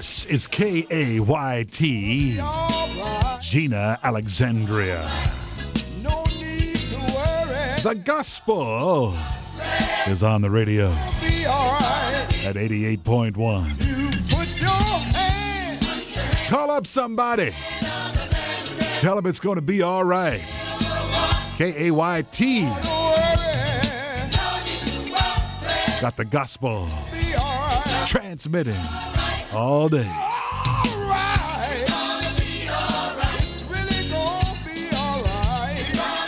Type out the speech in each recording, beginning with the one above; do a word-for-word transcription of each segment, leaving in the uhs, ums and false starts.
This is K A Y T, Gina Alexandria. No need to worry. The gospel is on the radio Be all right. at eighty-eight point one. You put your hand. Call up somebody. Tell them it's going to be all right. K A Y T Don't worry. got the gospel Be all right. transmitting all day. All right. It's really gonna be all right.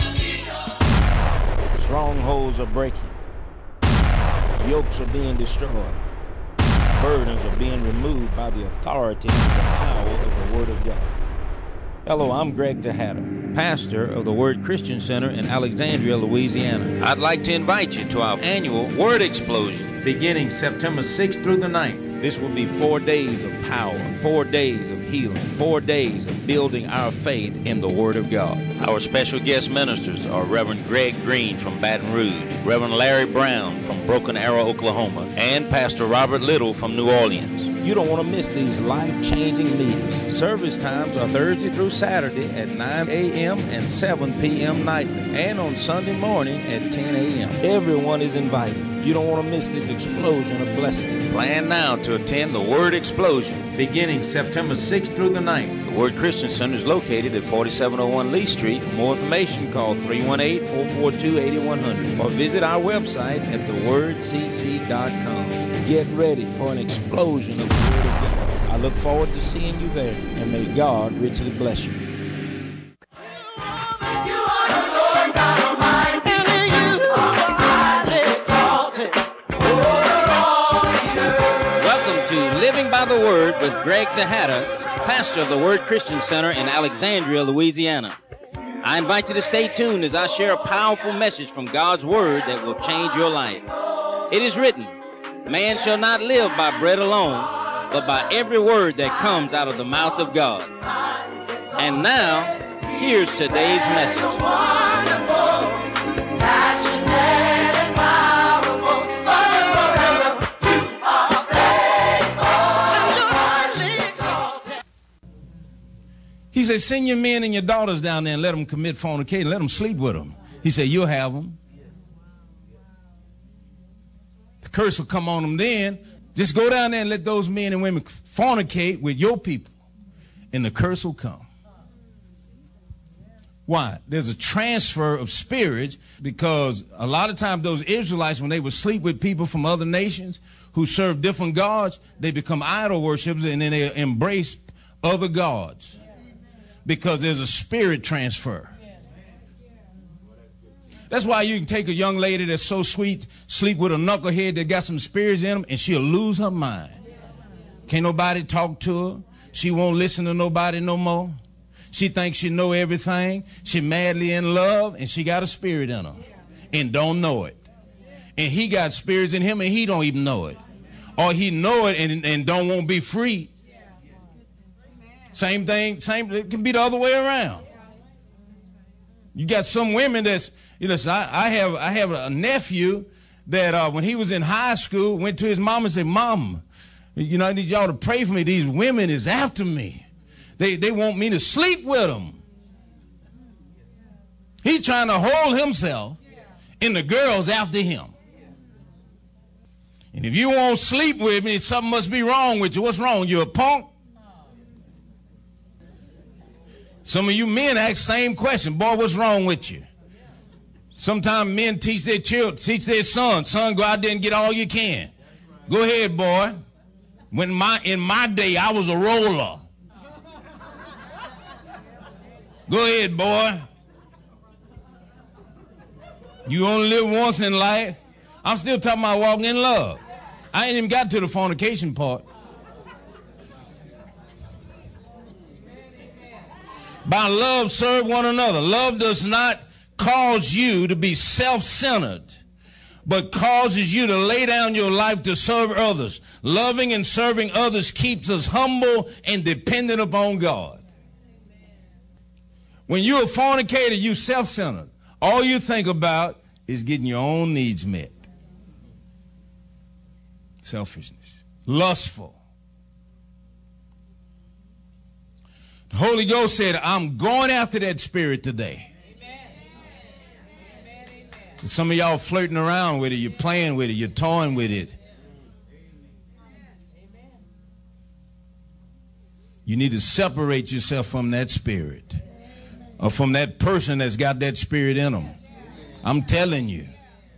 Strongholds are breaking. Yokes are being destroyed. Burdens are being removed by the authority and the power of the Word of God. Hello, I'm Greg Tejada, pastor of the Word Christian Center in Alexandria, Louisiana. I'd like to invite you to our annual Word Explosion, beginning September sixth through the ninth. This will be four days of power, four days of healing, four days of building our faith in the Word of God. Our special guest ministers are Reverend Greg Green from Baton Rouge, Reverend Larry Brown from Broken Arrow, Oklahoma, and Pastor Robert Little from New Orleans. You don't want to miss these life-changing meetings. Service times are Thursday through Saturday at nine a.m. and seven p.m. nightly, and on Sunday morning at ten a.m. Everyone is invited. You don't want to miss this explosion of blessing. Plan now to attend the Word Explosion, beginning September sixth through the ninth. The Word Christian Center is located at forty-seven oh one Lee Street. For more information, call three one eight, four four two, eight one zero zero or visit our website at the word c c dot com. Get ready for an explosion of the Word of God. I look forward to seeing you there, and may God richly bless you. Welcome to Living by the Word with Greg Tejada, pastor of the Word Christian Center in Alexandria, Louisiana. I invite you to stay tuned as I share a powerful message from God's Word that will change your life. It is written, "Man shall not live by bread alone, but by every word that comes out of the mouth of God." And now, here's today's message. He said, send your men and your daughters down there and let them commit fornication. Let them sleep with them. He said, you'll have them. The curse will come on them then. Just go down there and let those men and women fornicate with your people, and the curse will come. Why? There's a transfer of spirits, because a lot of times those Israelites, when they would sleep with people from other nations who serve different gods, they become idol worshipers, and then they embrace other gods, because there's a spirit transfer. That's why you can take a young lady that's so sweet, sleep with a knucklehead that got some spirits in him, and she'll lose her mind. Can't nobody talk to her. She won't listen to nobody no more. She thinks she know everything. She madly in love, and she got a spirit in her and don't know it. And he got spirits in him, and he don't even know it. Or he know it and, and don't want to be free. Same thing, same, it can be the other way around. You got some women that's, you know, so I, I have I have a nephew that uh, when he was in high school, went to his mom and said, Mom, you know, I need y'all to pray for me. These women is after me. They, they want me to sleep with them. He's trying to hold himself, and the girl's after him. And if you won't sleep with me, something must be wrong with you. What's wrong? You a punk? Some of you men ask the same question. Boy, what's wrong with you? Sometimes men teach their children, teach their sons, son, go out there and get all you can. Go ahead, boy. When my in my day, I was a roller. Go ahead, boy. You only live once in life. I'm still talking about walking in love. I ain't even got to the fornication part. By love, serve one another. Love does not cause you to be self-centered, but causes you to lay down your life to serve others. Loving and serving others keeps us humble and dependent upon God. When you're a fornicator, you're self-centered. All you think about is getting your own needs met. Selfishness. Lustful. Holy Ghost said, I'm going after that spirit today. Some of y'all flirting around with it, you're playing with it, you're toying with it. You need to separate yourself from that spirit or from that person that's got that spirit in them. I'm telling you.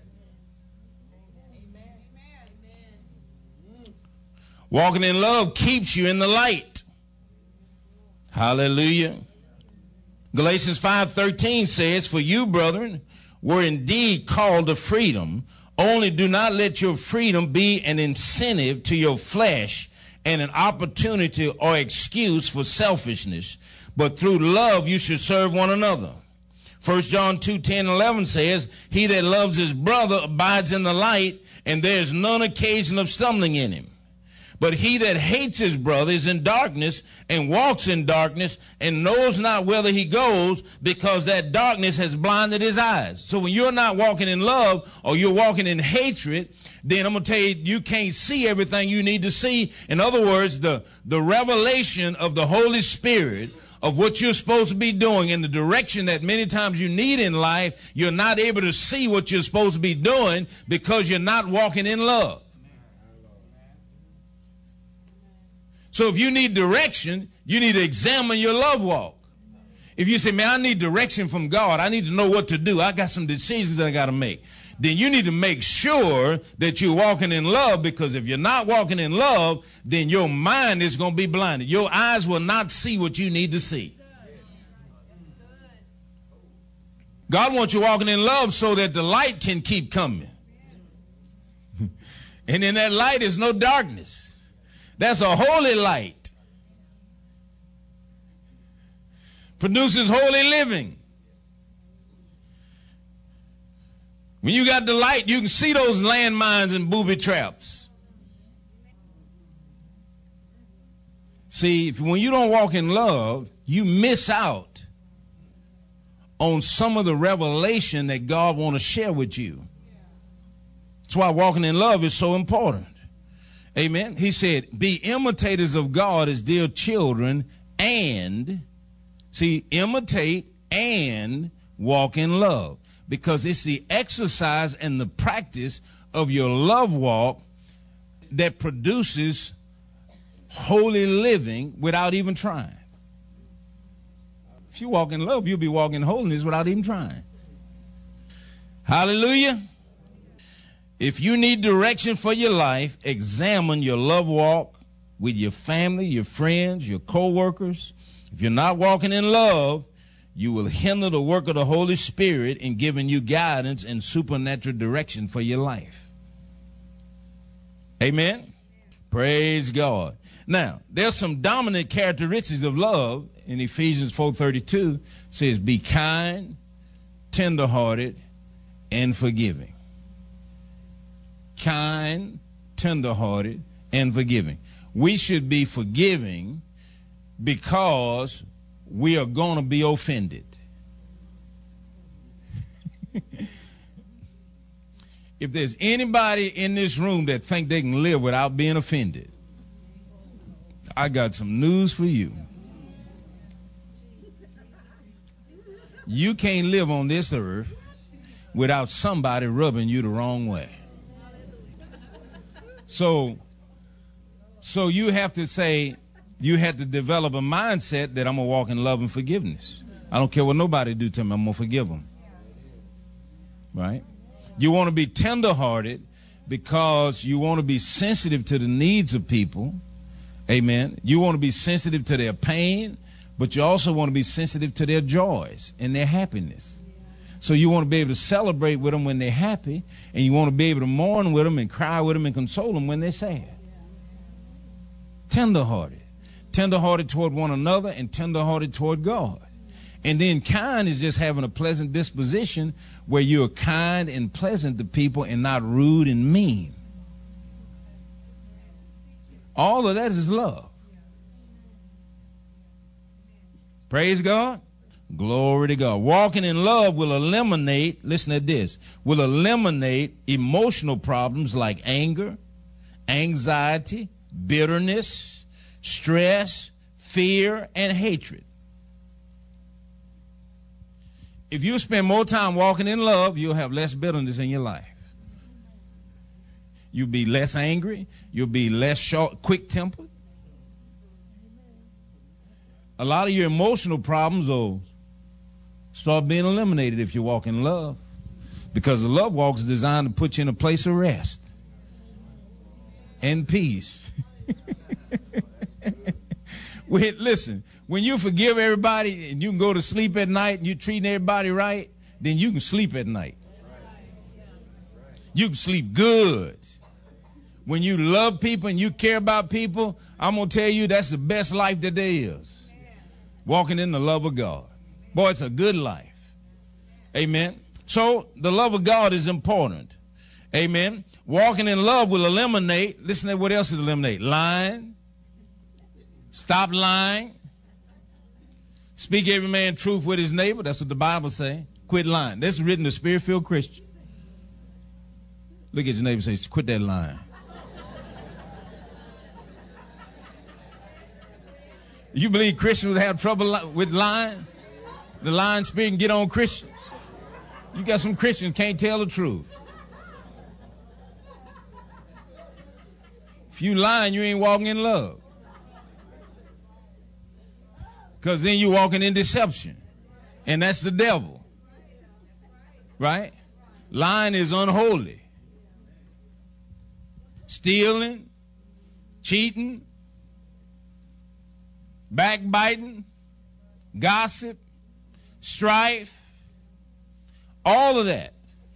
Walking in love keeps you in the light. Hallelujah. Galatians five thirteen says, for you, brethren, were indeed called to freedom. Only do not let your freedom be an incentive to your flesh and an opportunity or excuse for selfishness, but through love you should serve one another. First John two ten eleven says, he that loves his brother abides in the light, and there is none occasion of stumbling in him. But he that hates his brother is in darkness and walks in darkness and knows not whither he goes, because that darkness has blinded his eyes. So when you're not walking in love or you're walking in hatred, then I'm going to tell you, you can't see everything you need to see. In other words, the, the revelation of the Holy Spirit of what you're supposed to be doing in the direction that many times you need in life, you're not able to see what you're supposed to be doing because you're not walking in love. So if you need direction, you need to examine your love walk. If you say, man, I need direction from God, I need to know what to do, I got some decisions I got to make, then you need to make sure that you're walking in love, because if you're not walking in love, then your mind is going to be blinded. Your eyes will not see what you need to see. God wants you walking in love so that the light can keep coming. And in that light is no darkness. That's a holy light. Produces holy living. When you got the light, you can see those landmines and booby traps. See, if, when you don't walk in love, you miss out on some of the revelation that God wants to share with you. That's why walking in love is so important. Amen. He said, be imitators of God as dear children, and, see, imitate and walk in love. Because it's the exercise and the practice of your love walk that produces holy living without even trying. If you walk in love, you'll be walking in holiness without even trying. Hallelujah. If you need direction for your life, examine your love walk with your family, your friends, your co-workers. If you're not walking in love, you will hinder the work of the Holy Spirit in giving you guidance and supernatural direction for your life. Amen? Praise God. Now, there's some dominant characteristics of love. In Ephesians four thirty-two, says, be kind, tenderhearted, and forgiving. Kind, tenderhearted, and forgiving. We should be forgiving because we are going to be offended. If there's anybody in this room that think they can live without being offended, I got some news for you. You can't live on this earth without somebody rubbing you the wrong way. So, so you have to say, you have to develop a mindset that I'm going to walk in love and forgiveness. I don't care what nobody do to me, I'm going to forgive them. Right? You want to be tenderhearted because you want to be sensitive to the needs of people. Amen. You want to be sensitive to their pain, but you also want to be sensitive to their joys and their happiness. So you want to be able to celebrate with them when they're happy, and you want to be able to mourn with them and cry with them and console them when they're sad. Tenderhearted. Tenderhearted toward one another and tenderhearted toward God. And then kind is just having a pleasant disposition where you're kind and pleasant to people and not rude and mean. All of that is love. Praise God. Glory to God. Walking in love will eliminate, listen to this, will eliminate emotional problems like anger, anxiety, bitterness, stress, fear, and hatred. if you spend more time walking in love, you'll have less bitterness in your life. You'll be less angry. You'll be less short, quick-tempered. A lot of your emotional problems will start being eliminated if you walk in love, because the love walk is designed to put you in a place of rest and peace. Wait, listen, when you forgive everybody and you can go to sleep at night and you're treating everybody right, then you can sleep at night. You can sleep good. When you love people and you care about people, I'm going to tell you that's the best life that there is. Walking in the love of God. Boy, it's a good life. Amen. So the love of God is important. Amen. Walking in love will eliminate, listen to what else it eliminate. Lying. Stop lying. Speak every man truth with his neighbor. That's what the Bible say. Quit lying. This is written to Spirit-filled Christian. Look at your neighbor and say, quit that lying. You believe Christians would have trouble with lying? The lying spirit can get on Christians. You got some Christians can't tell the truth. If you lying, you ain't walking in love. Because then you're walking in deception. And that's the devil. Right? Lying is unholy. Stealing, cheating, backbiting, gossip, strife, all of that.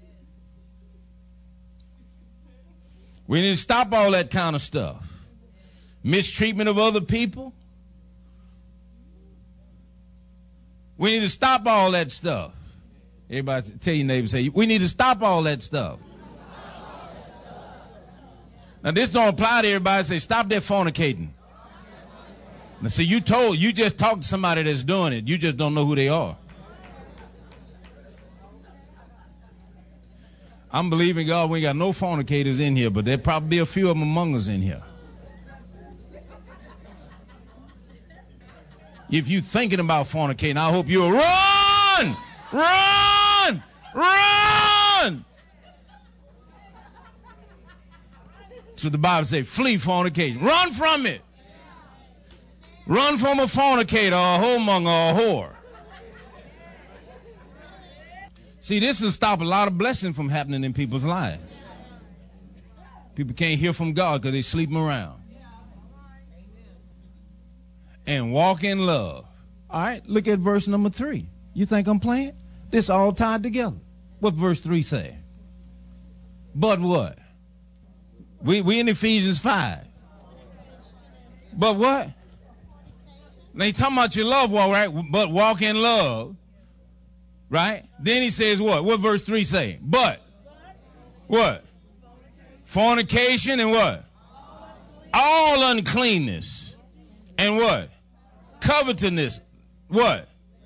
We need to stop all that kind of stuff. Mistreatment of other people. We need to stop all that stuff. Everybody tell your neighbor, say, we need to stop all that stuff. Now this don't apply to everybody. Say, stop that fornicating. Now see, you told, you just talked to somebody that's doing it. You just don't know who they are. I'm believing God we ain't got no fornicators in here, but there probably be a few of them among us in here. If you thinking about fornicating, I hope you'll run, run, run. So the Bible says, flee fornication. Run from it. Run from a fornicator, or a whoremonger, or a whore. See, this will stop a lot of blessing from happening in people's lives. People can't hear from God because they sleeping around. And walk in love. All right, look at verse number three. You think I'm playing? This all tied together. What verse three say? But what? We we in Ephesians five. But what? Now you talking about your love walk, right? But walk in love. Right? Then he says what? What verse three say? But what? Fornication and what? All uncleanness. And what? Covetousness. What?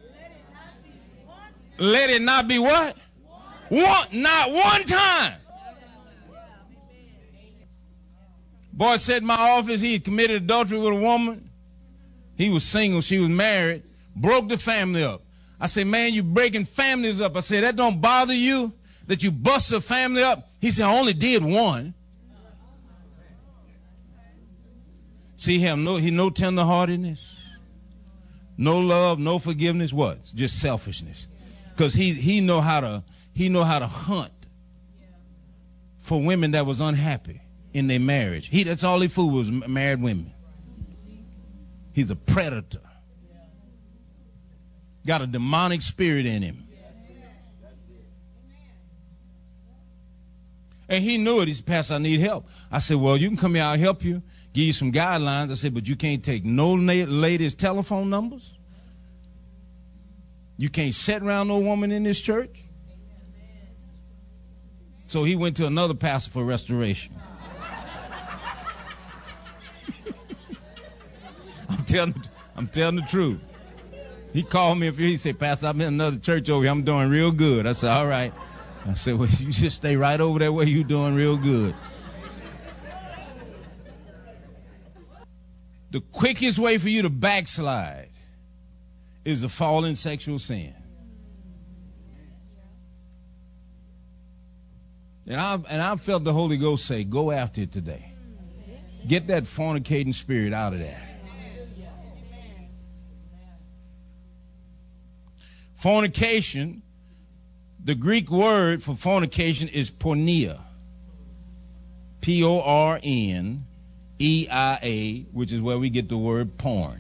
Let it not be what? One, not one time. Boy said in my office he had committed adultery with a woman. He was single, she was married, broke the family up. I said, man, you breaking families up. I said, that don't bother you that you bust a family up? He said, I only did one. See him, no, he no tenderheartedness, no love, no forgiveness. What? It's just selfishness. Because he he know how to he know how to hunt for women that was unhappy in their marriage. He that's all he fooled was married women. He's a predator. Got a demonic spirit in him. And he knew it. He said, Pastor, I need help. I said, well, you can come here, I'll help you, give you some guidelines. I said, but you can't take no ladies' telephone numbers. You can't sit around no woman in this church. So he went to another pastor for restoration. I'm telling, I'm telling the truth. He called me, he said, Pastor, I'm in another church over here. I'm doing real good. I said, all right. I said, well, you just stay right over there where you're doing real good. The quickest way for you to backslide is to fall in sexual sin. And I and I felt the Holy Ghost say, go after it today. Get that fornicating spirit out of there. Fornication, the Greek word for fornication is porneia. P O R N E I A, which is where we get the word porn.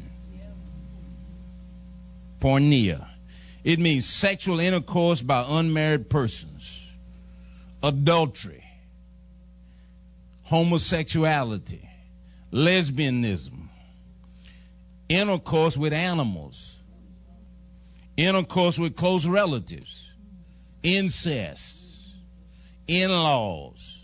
Porneia. It means sexual intercourse by unmarried persons, adultery, homosexuality, lesbianism, intercourse with animals, intercourse with close relatives, incest, in-laws,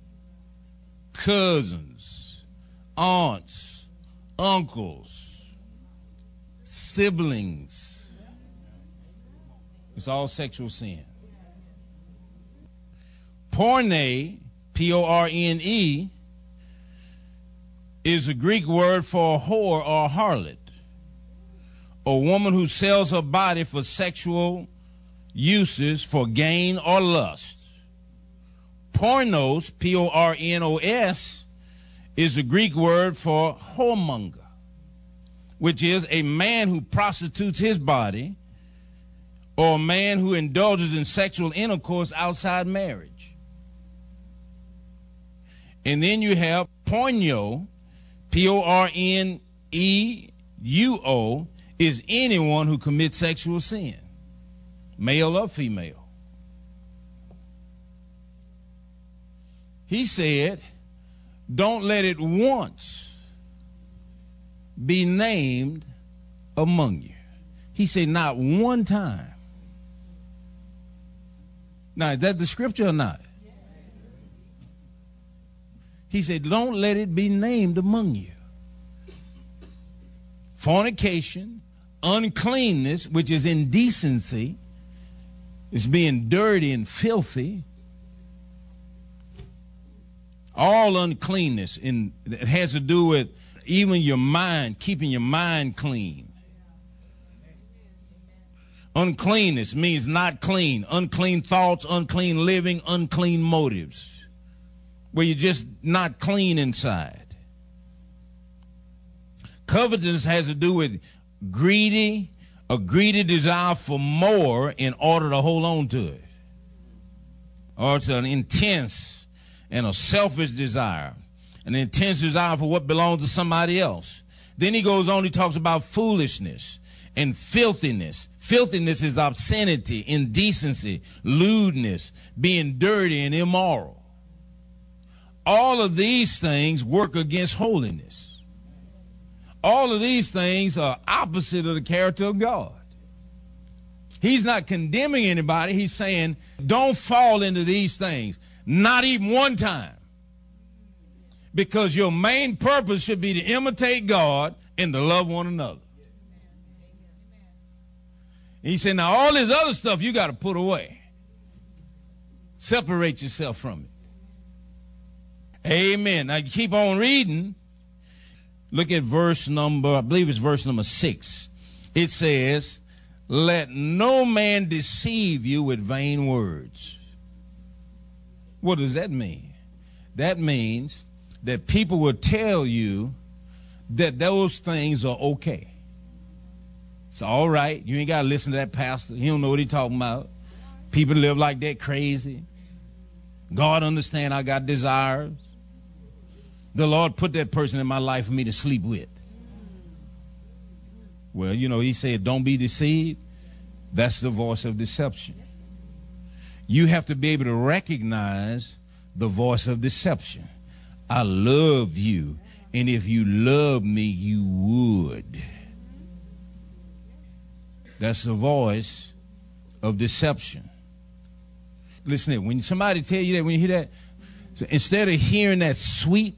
cousins, aunts, uncles, siblings. It's all sexual sin. Porne, P O R N E, is a Greek word for a whore or a harlot, a woman who sells her body for sexual uses for gain or lust. Pornos, P O R N O S, is a Greek word for whoremonger, which is a man who prostitutes his body or a man who indulges in sexual intercourse outside marriage. And then you have porneo, P O R N E U O, is anyone who commits sexual sin, male or female. He said, don't let it once be named among you. He said, not one time. Now, is that the scripture or not? He said, don't let it be named among you. Fornication, uncleanness, which is indecency, is being dirty and filthy. All uncleanness, in, it has to do with even your mind, keeping your mind clean. Uncleanness means not clean. Unclean thoughts, unclean living, unclean motives, where you're just not clean inside. Covetousness has to do with greedy, a greedy desire for more in order to hold on to it. Or it's an intense and a selfish desire, an intense desire for what belongs to somebody else. Then he goes on, he talks about foolishness and filthiness. Filthiness is obscenity, indecency, lewdness, being dirty and immoral. All of these things work against holiness. All of these things are opposite of the character of God. He's not condemning anybody. He's saying, don't fall into these things. Not even one time. Because your main purpose should be to imitate God and to love one another. And he said, now all this other stuff you got to put away. Separate yourself from it. Amen. Now you keep on reading. Look at verse number, I believe it's verse number six. It says, let no man deceive you with vain words. What does that mean? That means that people will tell you that those things are okay. It's all right. You ain't got to listen to that pastor. He don't know what he's talking about. People live like that crazy. God understand I got desires. The Lord put that person in my life for me to sleep with. Well, you know, he said, don't be deceived. That's the voice of deception. You have to be able to recognize the voice of deception. I love you, and if you love me, you would. That's the voice of deception. Listen to it. When somebody tell you that, when you hear that, so instead of hearing that sweet,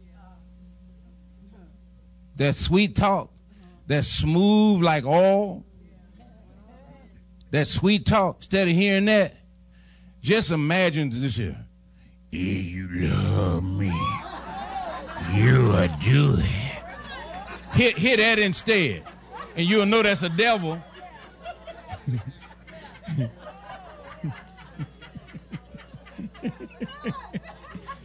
that sweet talk, that smooth like oil, that sweet talk, instead of hearing that, just imagine this here. If you love me, you will do it. Hit, hit that instead, and you'll know that's a devil.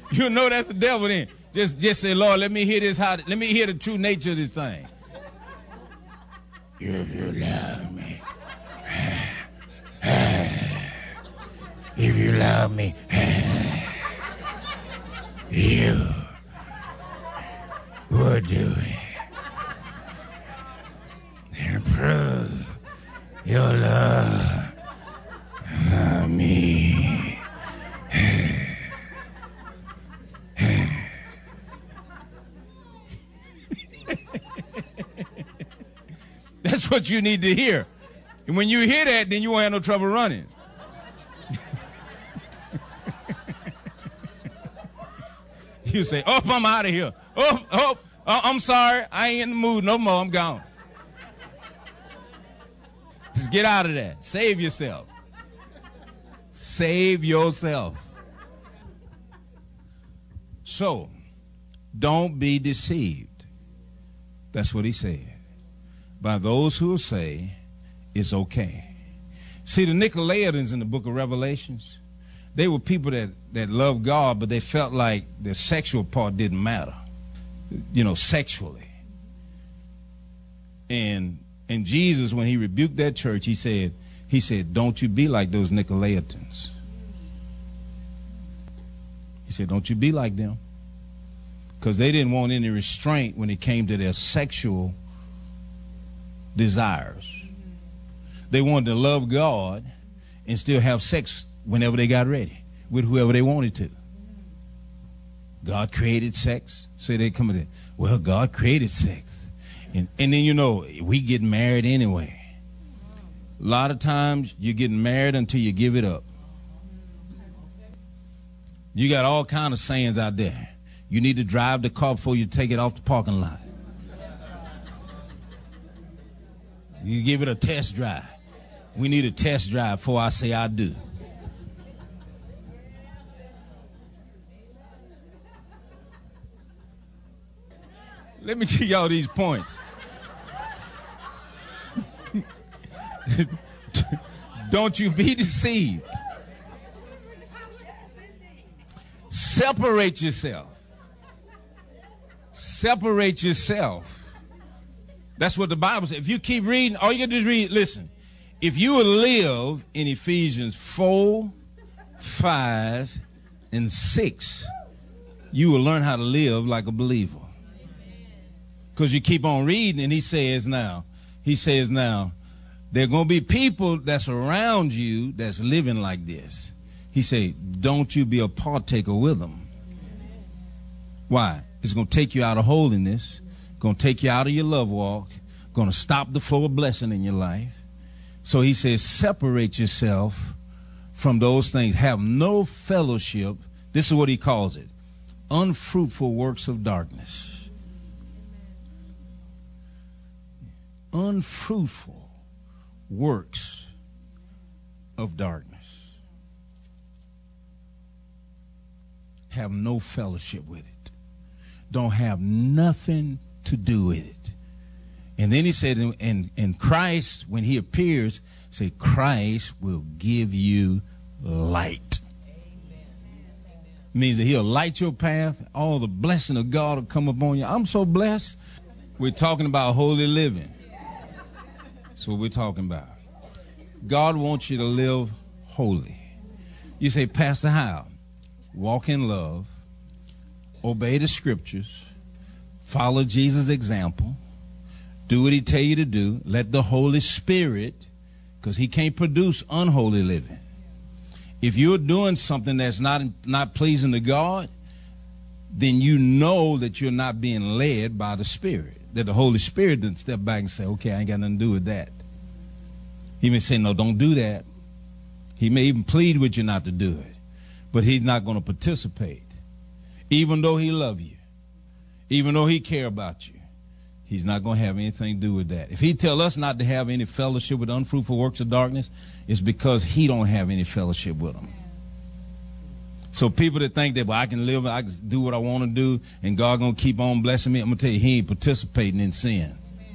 You know that's the devil then. Just, just say, Lord, let me hear this. How, let me hear the true nature of this thing. If you love me, if you love me, you would do it. And prove your love for me. That's what you need to hear. And when you hear that, then you won't have no trouble running. You say, oh, I'm out of here. Oh, oh, oh, I'm sorry. I ain't in the mood no more. I'm gone. Just get out of that. Save yourself. Save yourself. So, don't be deceived. That's what he said. By those who say it's okay. See, the Nicolaitans in the book of Revelations, they were people that, that loved God, but they felt like the sexual part didn't matter, you know, sexually. And and Jesus, when he rebuked that church, he said, he said, don't you be like those Nicolaitans. He said, don't you be like them. Because they didn't want any restraint when it came to their sexual desires. They wanted to love God and still have sex whenever they got ready with whoever they wanted to. God created sex. So they come in, well, God created sex. And, and then, you know, we get married anyway. A lot of times you're getting married until you give it up. You got all kind of sayings out there. You need to drive the car before you take it off the parking lot. You give it a test drive. We need a test drive before I say I do. Let me give y'all these points. Don't you be deceived. Separate yourself. Separate yourself. That's what the Bible says. If you keep reading, all you got to do is read, listen. If you will live in Ephesians four, five, and six, you will learn how to live like a believer. Because you keep on reading, and he says now, he says now, there are going to be people that's around you that's living like this. He said, don't you be a partaker with them. Why? It's going to take you out of holiness, going to take you out of your love walk, going to stop the flow of blessing in your life. So he says, separate yourself from those things. Have no fellowship. This is what he calls it. Unfruitful works of darkness. Unfruitful works of darkness. Have no fellowship with it. Don't have nothing to do with it. And then he said, in, in Christ, when he appears, say, Christ will give you light. Amen. Means that he'll light your path. All the blessing of God will come upon you. I'm so blessed. We're talking about holy living. That's what we're talking about. God wants you to live holy. You say, Pastor, how? Walk in love, obey the scriptures, follow Jesus' example, do what he tell you to do, let the Holy Spirit, because he can't produce unholy living. If you're doing something that's not, not pleasing to God, then you know that you're not being led by the Spirit, that the Holy Spirit didn't step back and say, okay, I ain't got nothing to do with that. He may say, no, don't do that. He may even plead with you not to do it, but he's not going to participate. Even though he love you, even though he care about you, he's not going to have anything to do with that. If he tell us not to have any fellowship with unfruitful works of darkness, it's because he don't have any fellowship with them. So people that think that, well, I can live, I can do what I want to do, and God going to keep on blessing me, I'm going to tell you, he ain't participating in sin.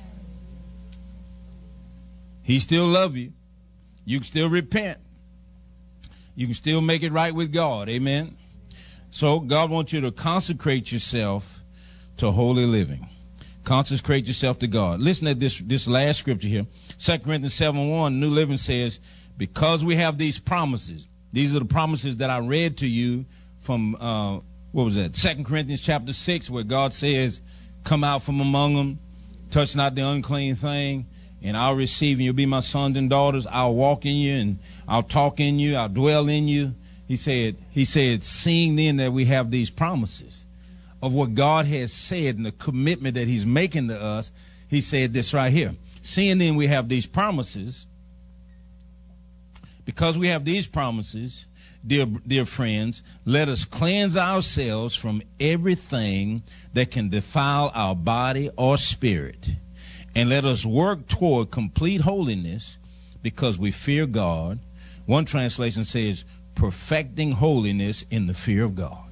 He still love you. You can still repent. You can still make it right with God. Amen. So God wants you to consecrate yourself to holy living. Consecrate yourself to God. Listen to this, this last scripture here. Second Corinthians seven one, New Living says, because we have these promises. These are the promises that I read to you from, uh, what was that? Second Corinthians chapter six, where God says, come out from among them, touch not the unclean thing, and I'll receive you. You'll be my sons and daughters. I'll walk in you, and I'll talk in you. I'll dwell in you. He said, he said, seeing then that we have these promises of what God has said and the commitment that he's making to us, he said this right here. Seeing then we have these promises, because we have these promises, dear, dear friends, let us cleanse ourselves from everything that can defile our body or spirit, and let us work toward complete holiness because we fear God. One translation says, perfecting holiness in the fear of God.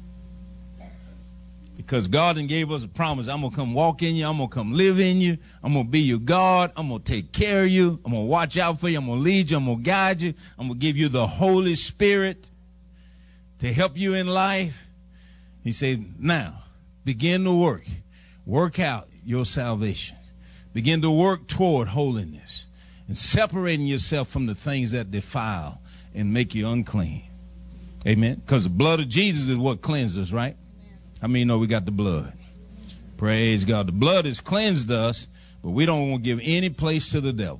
Because God done gave us a promise. I'm going to come walk in you. I'm going to come live in you. I'm going to be your God. I'm going to take care of you. I'm going to watch out for you. I'm going to lead you. I'm going to guide you. I'm going to give you the Holy Spirit to help you in life. He said, now, begin to work. Work out your salvation. Begin to work toward holiness and separating yourself from the things that defile and make you unclean. Amen. Because the blood of Jesus is what cleanses us, right? How many know we got the blood? Praise God. The blood has cleansed us, but we don't want to give any place to the devil.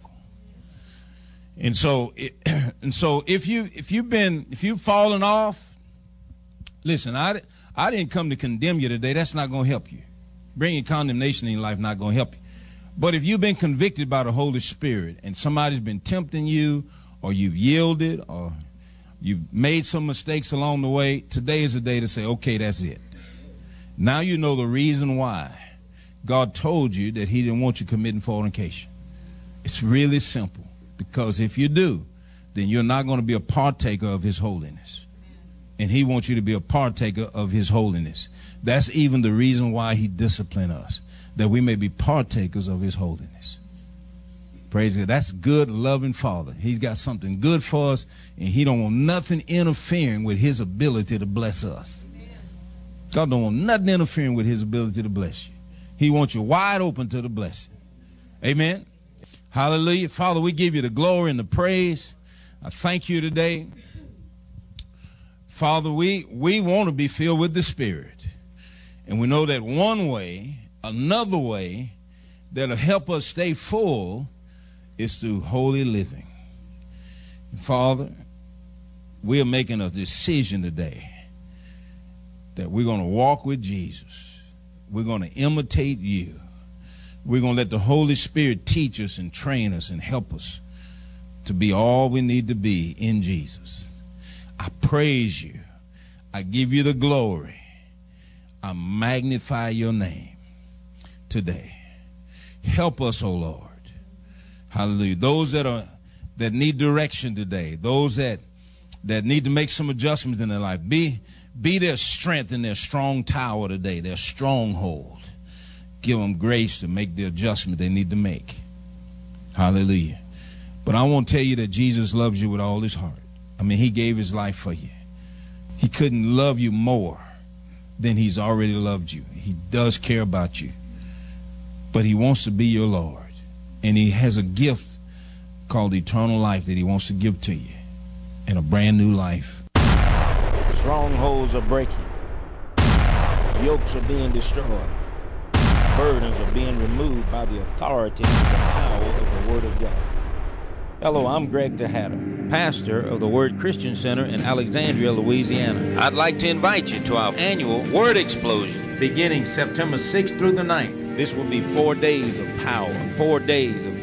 And so, it, and so if you if you've been if you've fallen off, listen. I I didn't come to condemn you today. That's not going to help you. Bringing condemnation in your life not going to help you. But if you've been convicted by the Holy Spirit and somebody's been tempting you, or you've yielded, or you've made some mistakes along the way, today is the day to say, okay, that's it. Now you know the reason why God told you that he didn't want you committing fornication. It's really simple. Because if you do, then you're not going to be a partaker of his holiness. And he wants you to be a partaker of his holiness. That's even the reason why he disciplined us, that we may be partakers of his holiness. Praise God. That's good, loving Father. He's got something good for us, and he don't want nothing interfering with his ability to bless us. God don't want nothing interfering with his ability to bless you. He wants you wide open to the blessing. Amen. Hallelujah. Father, we give you the glory and the praise. I thank you today. Father, we, we want to be filled with the Spirit. And we know that one way, another way that'll help us stay full is through holy living. And Father, we are making a decision today that we're going to walk with Jesus. We're going to imitate you. We're going to let the Holy Spirit teach us and train us and help us to be all we need to be in Jesus. I praise you. I give you the glory. I magnify your name today. Help us, O Lord. Hallelujah. Those that are that need direction today, those that that need to make some adjustments in their life, be Be their strength and their strong tower today, their stronghold. Give them grace to make the adjustment they need to make. Hallelujah. But I want to tell you that Jesus loves you with all his heart. I mean, he gave his life for you. He couldn't love you more than he's already loved you. He does care about you. But he wants to be your Lord. And he has a gift called eternal life that he wants to give to you. And a brand new life. Strongholds are breaking. Yokes are being destroyed. Burdens are being removed by the authority and the power of the Word of God. Hello, I'm Greg Tejada, pastor of the Word Christian Center in Alexandria, Louisiana. I'd like to invite you to our annual Word Explosion beginning September sixth through the ninth. This will be four days of power, four days of